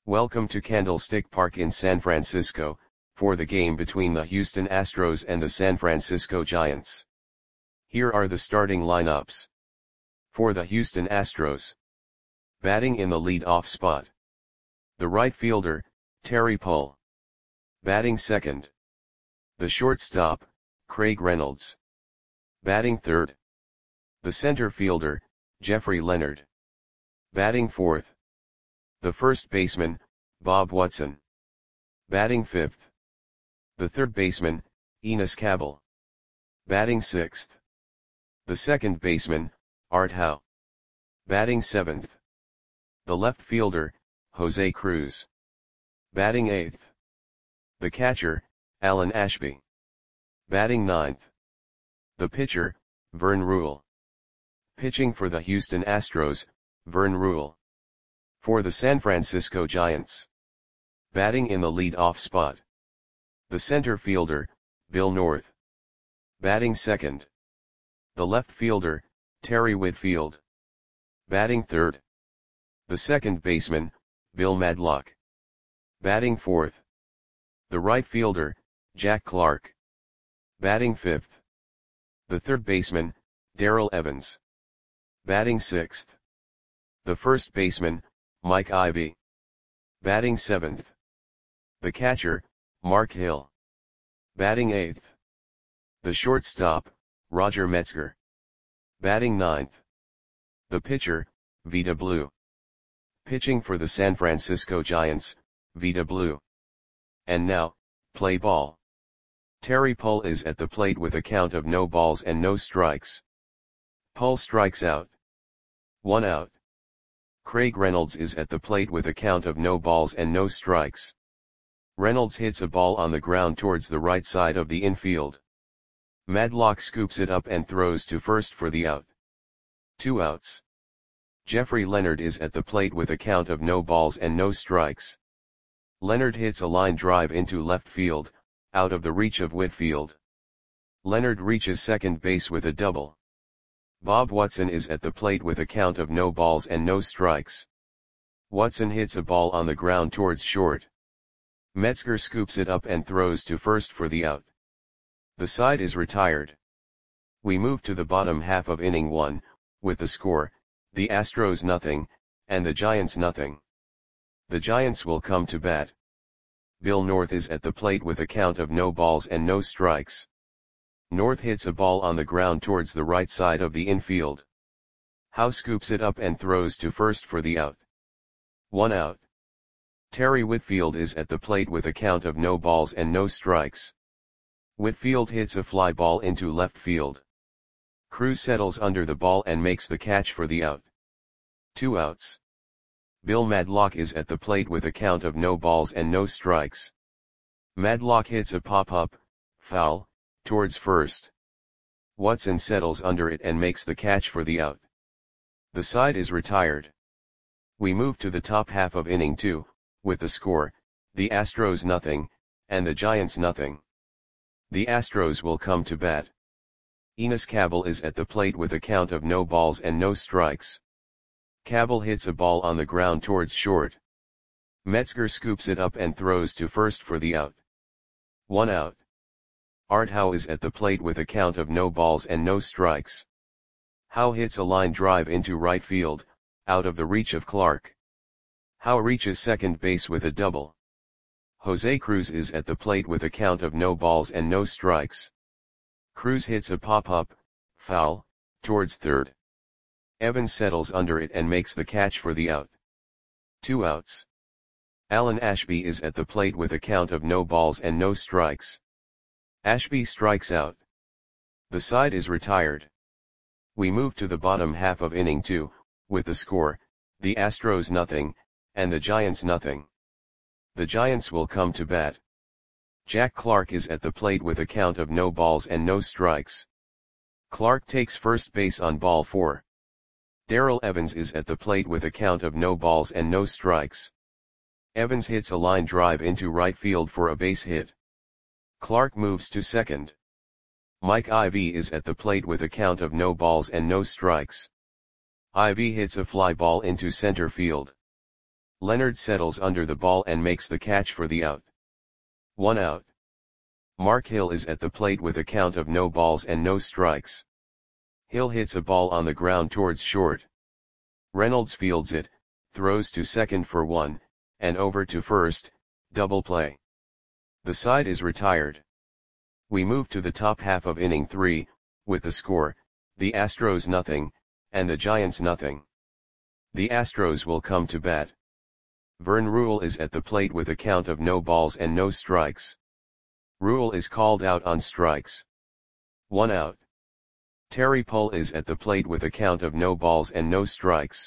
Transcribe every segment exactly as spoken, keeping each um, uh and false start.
Welcome to Candlestick Park in San Francisco, for the game between the Houston Astros and the San Francisco Giants. Here are the starting lineups. For the Houston Astros. Batting in the lead-off spot. The right fielder, Terry Pull. Batting second. The shortstop, Craig Reynolds. Batting third. The center fielder, Jeffrey Leonard. Batting fourth. The first baseman, Bob Watson. Batting fifth. The third baseman, Enos Cabell. Batting sixth. The second baseman, Art Howe. Batting seventh. The left fielder, Jose Cruz. Batting eighth. The catcher, Alan Ashby. Batting ninth. The pitcher, Vern Rule. Pitching for the Houston Astros, Vern Rule. For the San Francisco Giants. Batting in the lead-off spot. The center fielder, Bill North. Batting second. The left fielder, Terry Whitfield. Batting third. The second baseman, Bill Madlock. Batting fourth. The right fielder, Jack Clark. Batting fifth. The third baseman, Darrell Evans. Batting sixth. The first baseman, Mike Ivy. Batting seventh. The catcher, Mark Hill. Batting eighth. The shortstop, Roger Metzger. Batting ninth. The pitcher, Vida Blue. Pitching for the San Francisco Giants, Vida Blue. And now, play ball. Terry Pull is at the plate with a count of no balls and no strikes. Pull strikes out. One out. Craig Reynolds is at the plate with a count of no balls and no strikes. Reynolds hits a ball on the ground towards the right side of the infield. Madlock scoops it up and throws to first for the out. Two outs. Jeffrey Leonard is at the plate with a count of no balls and no strikes. Leonard hits a line drive into left field, out of the reach of Whitfield. Leonard reaches second base with a double. Bob Watson is at the plate with a count of no balls and no strikes. Watson hits a ball on the ground towards short. Metzger scoops it up and throws to first for the out. The side is retired. We move to the bottom half of inning one, with the score, the Astros nothing, and the Giants nothing. The Giants will come to bat. Bill North is at the plate with a count of no balls and no strikes. North hits a ball on the ground towards the right side of the infield. Howe scoops it up and throws to first for the out. One out. Terry Whitfield is at the plate with a count of no balls and no strikes. Whitfield hits a fly ball into left field. Cruz settles under the ball and makes the catch for the out. Two outs. Bill Madlock is at the plate with a count of no balls and no strikes. Madlock hits a pop-up, foul, towards first. Watson settles under it and makes the catch for the out. The side is retired. We move to the top half of inning two, with the score, the Astros nothing, and the Giants nothing. The Astros will come to bat. Enos Cabell is at the plate with a count of no balls and no strikes. Cabell hits a ball on the ground towards short. Metzger scoops it up and throws to first for the out. One out. Art Howe is at the plate with a count of no balls and no strikes. Howe hits a line drive into right field, out of the reach of Clark. Howe reaches second base with a double. Jose Cruz is at the plate with a count of no balls and no strikes. Cruz hits a pop-up, foul, towards third. Evans settles under it and makes the catch for the out. Two outs. Alan Ashby is at the plate with a count of no balls and no strikes. Ashby strikes out. The side is retired. We move to the bottom half of inning two, with the score, the Astros nothing, and the Giants nothing. The Giants will come to bat. Jack Clark is at the plate with a count of no balls and no strikes. Clark takes first base on ball four. Darrell Evans is at the plate with a count of no balls and no strikes. Evans hits a line drive into right field for a base hit. Clark moves to second. Mike Ivy is at the plate with a count of no balls and no strikes. Ivy hits a fly ball into center field. Leonard settles under the ball and makes the catch for the out. One out. Mark Hill is at the plate with a count of no balls and no strikes. Hill hits a ball on the ground towards short. Reynolds fields it, throws to second for one, and over to first, double play. The side is retired. We move to the top half of inning three, with the score, the Astros nothing, and the Giants nothing. The Astros will come to bat. Vern Rule is at the plate with a count of no balls and no strikes. Rule is called out on strikes. One out. Terry Pull is at the plate with a count of no balls and no strikes.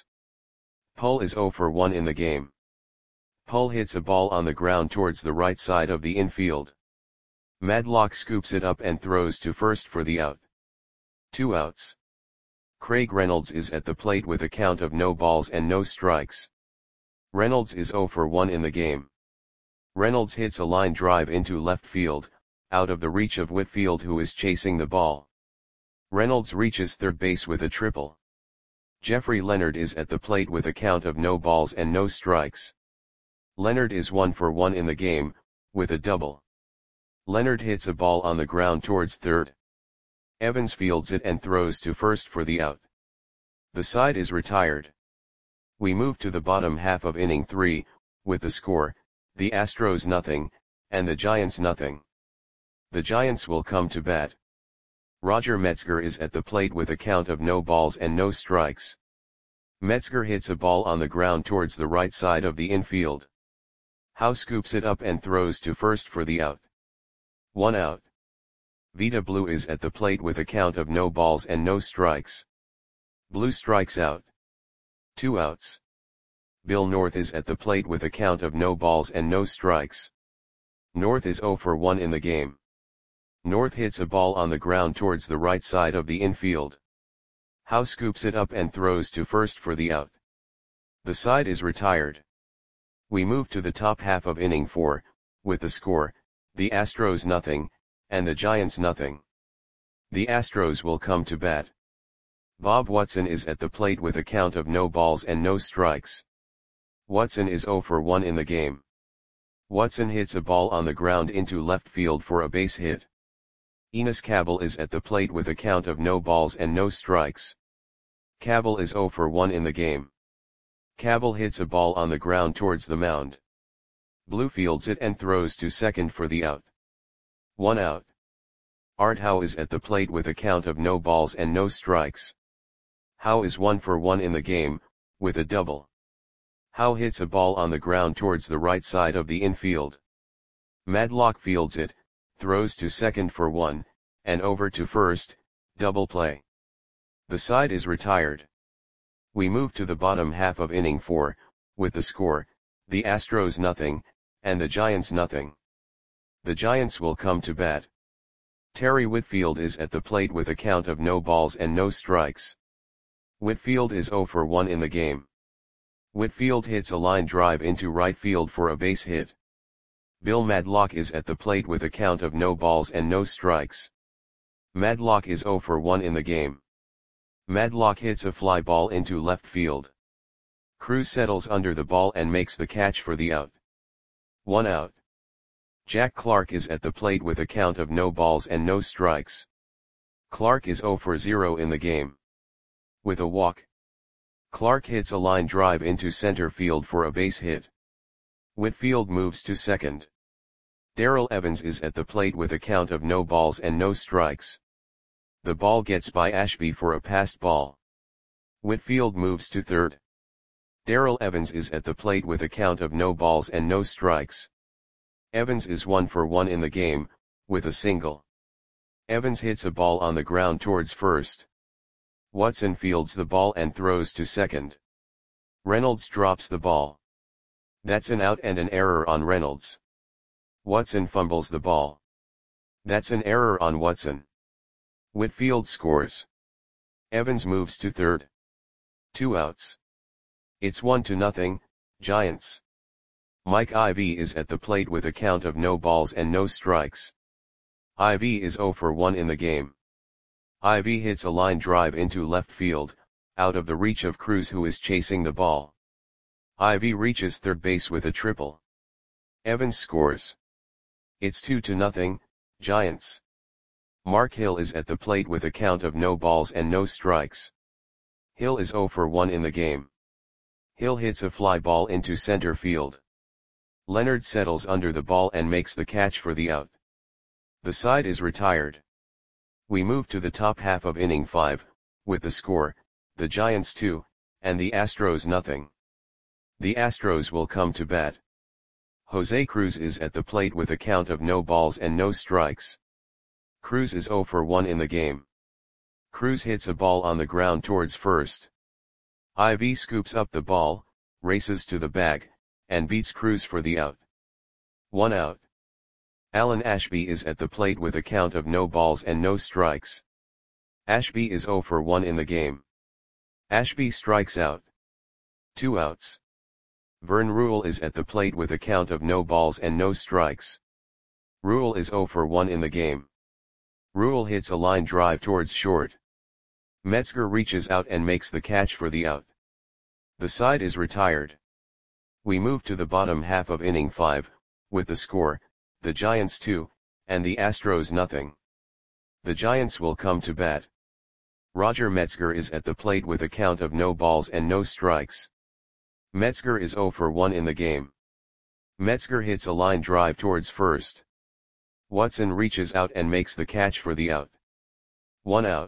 Pull is zero for one in the game. Pull hits a ball on the ground towards the right side of the infield. Madlock scoops it up and throws to first for the out. Two outs. Craig Reynolds is at the plate with a count of no balls and no strikes. Reynolds is zero for one in the game. Reynolds hits a line drive into left field, out of the reach of Whitfield, who is chasing the ball. Reynolds reaches third base with a triple. Jeffrey Leonard is at the plate with a count of no balls and no strikes. Leonard is one for one in the game, with a double. Leonard hits a ball on the ground towards third. Evans fields it and throws to first for the out. The side is retired. We move to the bottom half of inning three, with the score, the Astros nothing, and the Giants nothing. The Giants will come to bat. Roger Metzger is at the plate with a count of no balls and no strikes. Metzger hits a ball on the ground towards the right side of the infield. Howe scoops it up and throws to first for the out. One out. Vita Blue is at the plate with a count of no balls and no strikes. Blue strikes out. Two outs. Bill North is at the plate with a count of no balls and no strikes. North is zero for one in the game. North hits a ball on the ground towards the right side of the infield. Howe scoops it up and throws to first for the out. The side is retired. We move to the top half of inning four, with the score, the Astros nothing, and the Giants nothing. The Astros will come to bat. Bob Watson is at the plate with a count of no balls and no strikes. Watson is zero for one in the game. Watson hits a ball on the ground into left field for a base hit. Enos Cabell is at the plate with a count of no balls and no strikes. Cabell is zero for one in the game. Cabell hits a ball on the ground towards the mound. Blue fields it and throws to second for the out. One out. Art Howe is at the plate with a count of no balls and no strikes. Howe is one for one in the game, with a double. Howe hits a ball on the ground towards the right side of the infield. Madlock fields it, throws to second for one, and over to first, double play. The side is retired. We move to the bottom half of inning four, with the score, the Astros nothing, and the Giants nothing. The Giants will come to bat. Terry Whitfield is at the plate with a count of no balls and no strikes. Whitfield is zero for one in the game. Whitfield hits a line drive into right field for a base hit. Bill Madlock is at the plate with a count of no balls and no strikes. Madlock is zero for one in the game. Madlock hits a fly ball into left field. Cruz settles under the ball and makes the catch for the out. One out. Jack Clark is at the plate with a count of no balls and no strikes. Clark is zero for zero in the game. With a walk, Clark hits a line drive into center field for a base hit. Whitfield moves to second. Darrell Evans is at the plate with a count of no balls and no strikes. The ball gets by Ashby for a passed ball. Whitfield moves to third. Darrell Evans is at the plate with a count of no balls and no strikes. Evans is one for one in the game, with a single. Evans hits a ball on the ground towards first. Watson fields the ball and throws to second. Reynolds drops the ball. That's an out and an error on Reynolds. Watson fumbles the ball. That's an error on Watson. Whitfield scores. Evans moves to third. Two outs. It's one to nothing, Giants. Mike Ivy is at the plate with a count of no balls and no strikes. Ivy is zero for one in the game. Ivy hits a line drive into left field, out of the reach of Cruz, who is chasing the ball. Ivy reaches third base with a triple. Evans scores. It's two to nothing, Giants. Mark Hill is at the plate with a count of no balls and no strikes. Hill is zero for one in the game. Hill hits a fly ball into center field. Leonard settles under the ball and makes the catch for the out. The side is retired. We move to the top half of inning five, with the score, the Giants two, and the Astros nothing. The Astros will come to bat. Jose Cruz is at the plate with a count of no balls and no strikes. Cruz is zero for one in the game. Cruz hits a ball on the ground towards first. Ivy scoops up the ball, races to the bag, and beats Cruz for the out. One out. Alan Ashby is at the plate with a count of no balls and no strikes. Ashby is zero for one in the game. Ashby strikes out. Two outs. Vern Rule is at the plate with a count of no balls and no strikes. Rule is zero for one in the game. Rule hits a line drive towards short. Metzger reaches out and makes the catch for the out. The side is retired. We move to the bottom half of inning five, with the score, the Giants two, and the Astros nothing. The Giants will come to bat. Roger Metzger is at the plate with a count of no balls and no strikes. Metzger is zero for one in the game. Metzger hits a line drive towards first. Watson reaches out and makes the catch for the out. One out.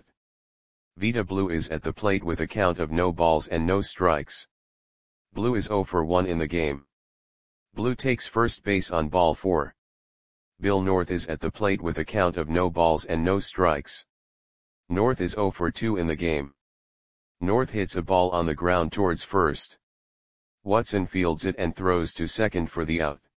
Vita Blue is at the plate with a count of no balls and no strikes. Blue is zero for one in the game. Blue takes first base on ball four. Bill North is at the plate with a count of no balls and no strikes. North is zero for two in the game. North hits a ball on the ground towards first. Watson fields it and throws to second for the out.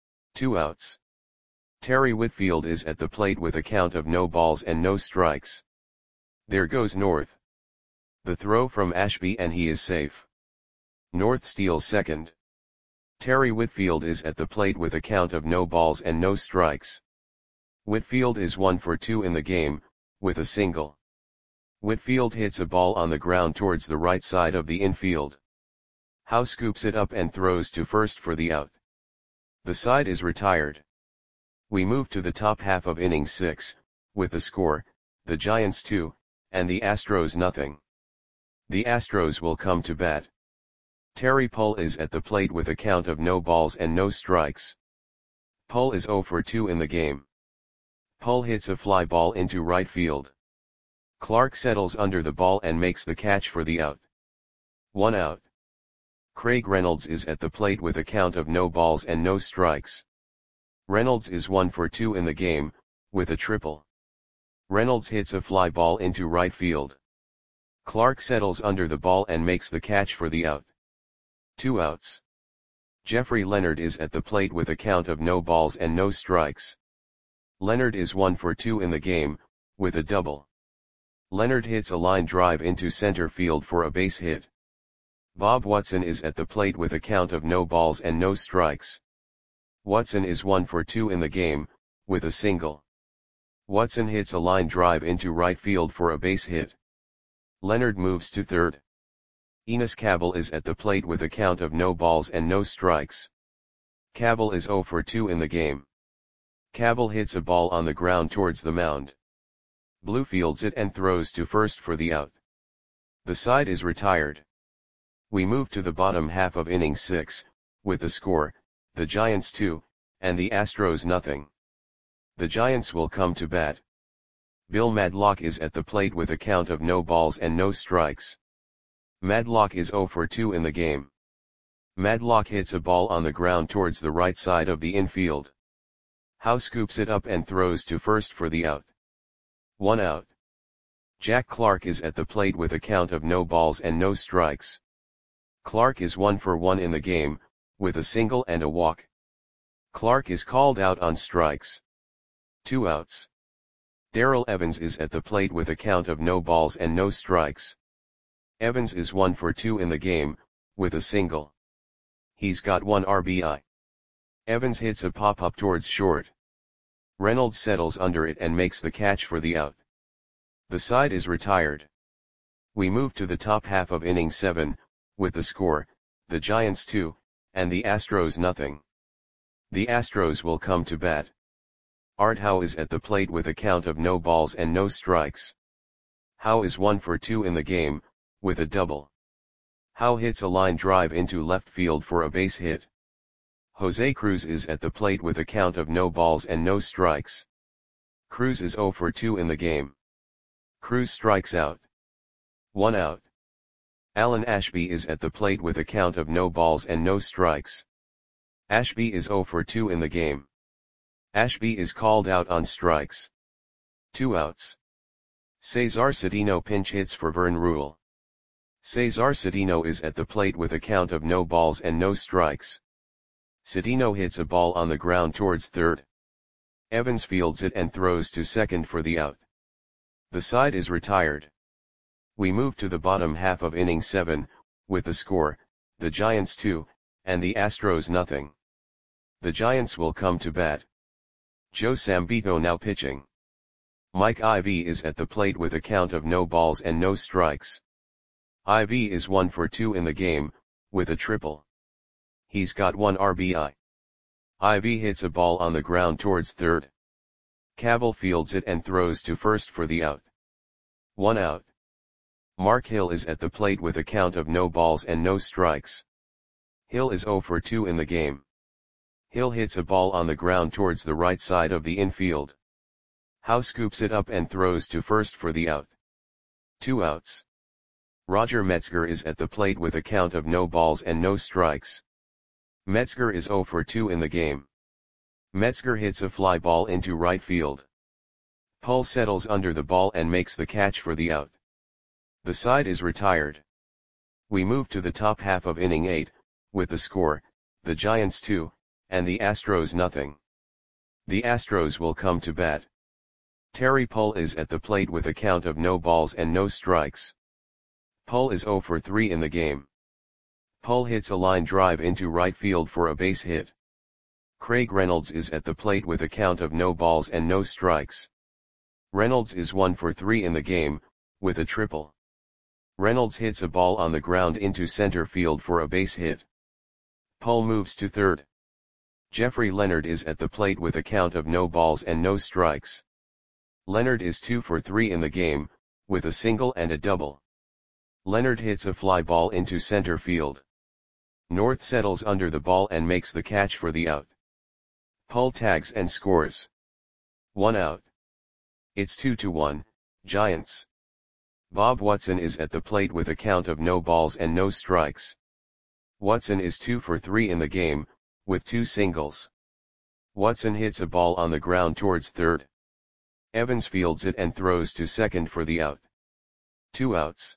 Two outs. Terry Whitfield is at the plate with a count of no balls and no strikes. There goes North. The throw from Ashby and he is safe. North steals second. Terry Whitfield is at the plate with a count of no balls and no strikes. Whitfield is one for two in the game, with a single. Whitfield hits a ball on the ground towards the right side of the infield. Howe scoops it up and throws to first for the out. The side is retired. We move to the top half of inning six, with the score, the Giants two, and the Astros nothing. The Astros will come to bat. Terry Pull is at the plate with a count of no balls and no strikes. Pull is zero for two in the game. Pull hits a fly ball into right field. Clark settles under the ball and makes the catch for the out. One out. Craig Reynolds is at the plate with a count of no balls and no strikes. Reynolds is one for two in the game, with a triple. Reynolds hits a fly ball into right field. Clark settles under the ball and makes the catch for the out. Two outs. Jeffrey Leonard is at the plate with a count of no balls and no strikes. Leonard is one for two in the game, with a double. Leonard hits a line drive into center field for a base hit. Bob Watson is at the plate with a count of no balls and no strikes. Watson is one for two in the game, with a single. Watson hits a line drive into right field for a base hit. Leonard moves to third. Enos Cabell is at the plate with a count of no balls and no strikes. Cabell is zero for two in the game. Cabell hits a ball on the ground towards the mound. Blue fields it and throws to first for the out. The side is retired. We move to the bottom half of inning six, with the score, the Giants two, and the Astros nothing. The Giants will come to bat. Bill Madlock is at the plate with a count of no balls and no strikes. Madlock is zero for two in the game. Madlock hits a ball on the ground towards the right side of the infield. Howe scoops it up and throws to first for the out. One out. Jack Clark is at the plate with a count of no balls and no strikes. Clark is one for one in the game, with a single and a walk. Clark is called out on strikes. Two outs. Darrell Evans is at the plate with a count of no balls and no strikes. Evans is one for two in the game, with a single. He's got one R B I. Evans hits a pop-up towards short. Reynolds settles under it and makes the catch for the out. The side is retired. We move to the top half of inning seven, with the score, the Giants two, and the Astros nothing. The Astros will come to bat. Art Howe is at the plate with a count of no balls and no strikes. Howe is one for two in the game, with a double. Howe hits a line drive into left field for a base hit. Jose Cruz is at the plate with a count of no balls and no strikes. Cruz is zero for two in the game. Cruz strikes out. One out. Alan Ashby is at the plate with a count of no balls and no strikes. Ashby is zero for two in the game. Ashby is called out on strikes. Two outs. Cesar Cedeno pinch hits for Vern Rule. Cesar Cedeno is at the plate with a count of no balls and no strikes. Cedeno hits a ball on the ground towards third. Evans fields it and throws to second for the out. The side is retired. We move to the bottom half of inning seven, with the score, the Giants two, and the Astros nothing. The Giants will come to bat. Joe Sambito now pitching. Mike Ivy is at the plate with a count of no balls and no strikes. Ivy is one for two in the game, with a triple. He's got one R B I. Ivy hits a ball on the ground towards third. Cabell fields it and throws to first for the out. One out. Mark Hill is at the plate with a count of no balls and no strikes. Hill is zero for two in the game. Hill hits a ball on the ground towards the right side of the infield. Howe scoops it up and throws to first for the out. Two outs. Roger Metzger is at the plate with a count of no balls and no strikes. Metzger is zero for two in the game. Metzger hits a fly ball into right field. Pull settles under the ball and makes the catch for the out. The side is retired. We move to the top half of inning eight, with the score, the Giants two, and the Astros nothing. The Astros will come to bat. Terry Pull is at the plate with a count of no balls and no strikes. Pull is zero for three in the game. Pull hits a line drive into right field for a base hit. Craig Reynolds is at the plate with a count of no balls and no strikes. Reynolds is one for three in the game, with a triple. Reynolds hits a ball on the ground into center field for a base hit. Pull moves to third. Jeffrey Leonard is at the plate with a count of no balls and no strikes. Leonard is two for three in the game, with a single and a double. Leonard hits a fly ball into center field. North settles under the ball and makes the catch for the out. Pull tags and scores. One out. It's two to one, Giants. Bob Watson is at the plate with a count of no balls and no strikes. Watson is two for three in the game, with two singles. Watson hits a ball on the ground towards third. Evans fields it and throws to second for the out. Two outs.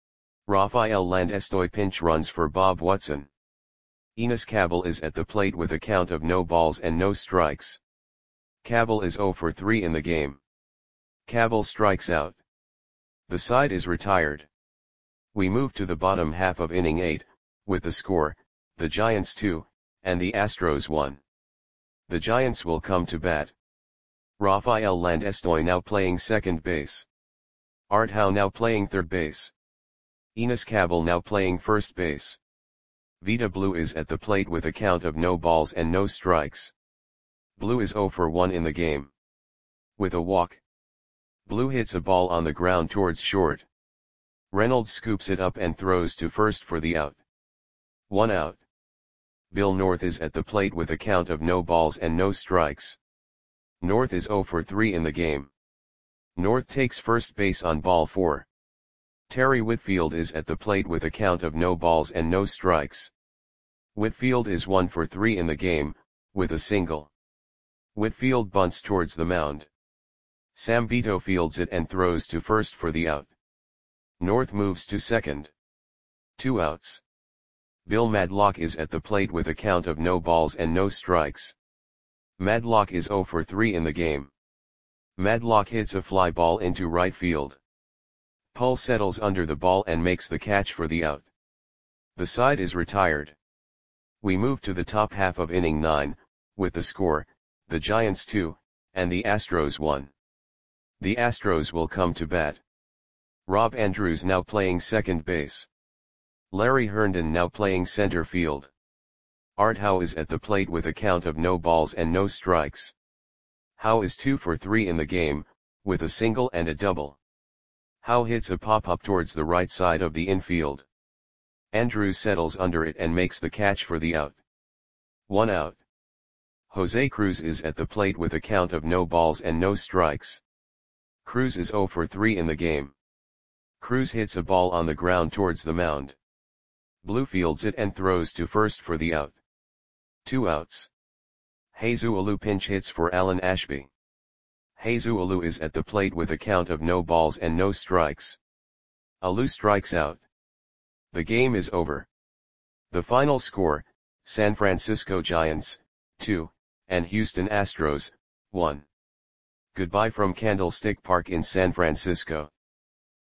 Rafael Landestoy pinch runs for Bob Watson. Enos Cabell is at the plate with a count of no balls and no strikes. Cabell is zero for three in the game. Cabell strikes out. The side is retired. We move to the bottom half of inning eight, with the score, the Giants two, and the Astros one. The Giants will come to bat. Rafael Landestoy now playing second base. Art Howe now playing third base. Enos Cabell now playing first base. Vida Blue is at the plate with a count of no balls and no strikes. Blue is zero for one in the game. With a walk. Blue hits a ball on the ground towards short. Reynolds scoops it up and throws to first for the out. One out. Bill North is at the plate with a count of no balls and no strikes. North is zero for three in the game. North takes first base on ball four. Terry Whitfield is at the plate with a count of no balls and no strikes. Whitfield is one for three in the game, with a single. Whitfield bunts towards the mound. Sambito fields it and throws to first for the out. North moves to second. Two outs. Bill Madlock is at the plate with a count of no balls and no strikes. Madlock is zero for three in the game. Madlock hits a fly ball into right field. Pull settles under the ball and makes the catch for the out. The side is retired. We move to the top half of inning nine, with the score, the Giants two, and the Astros one. The Astros will come to bat. Rob Andrews now playing second base. Larry Herndon now playing center field. Art Howe is at the plate with a count of no balls and no strikes. Howe is two for three in the game, with a single and a double. Howe hits a pop-up towards the right side of the infield. Andrews settles under it and makes the catch for the out. One out. Jose Cruz is at the plate with a count of no balls and no strikes. Cruz is zero for three in the game. Cruz hits a ball on the ground towards the mound. Blue fields it and throws to first for the out. Two outs. Jesus Alou pinch hits for Alan Ashby. Jesus Alou is at the plate with a count of no balls and no strikes. Alou strikes out. The game is over. The final score, San Francisco Giants, two, and Houston Astros, one. Goodbye from Candlestick Park in San Francisco.